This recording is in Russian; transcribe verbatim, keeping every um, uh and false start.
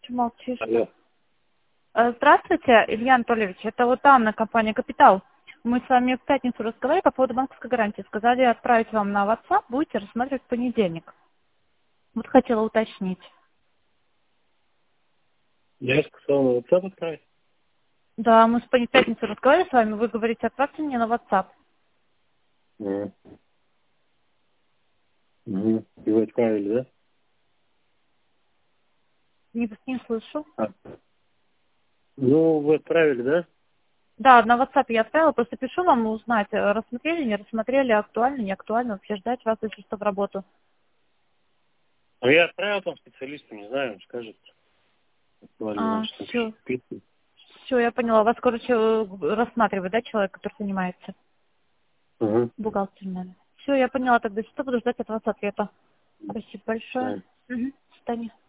Чего молчишь? Алло. Э, Здравствуйте, Илья Анатольевич. Это вот Анна, компания «Капитал». Мы с вами в пятницу разговаривали по поводу банковской гарантии. Сказали отправить вам на WhatsApp, будете рассматривать в понедельник. Вот хотела уточнить. Я сказал на WhatsApp отправить. Да, мы в пон- пятницу разговаривали с вами, вы говорите, отправьте мне на WhatsApp. Угу. Угу. И вы отправили, да? Не, не слышу. А. Ну, вы отправили, да? Да, на WhatsApp я отправила, просто пишу вам узнать, э, рассмотрели, не рассмотрели, актуально, не актуально, вообще ждать вас, если что, в работу. Ну, я отправил там специалисту, не знаю, он скажет. Актуально, А, значит, все, напишите. все, я поняла. Вас, короче, э, рассматривает, да, человек, который занимается? Угу. Бухгалтер, наверное. Все, я поняла тогда, что буду ждать от вас ответа. Спасибо большое. Да. Угу. До свидания.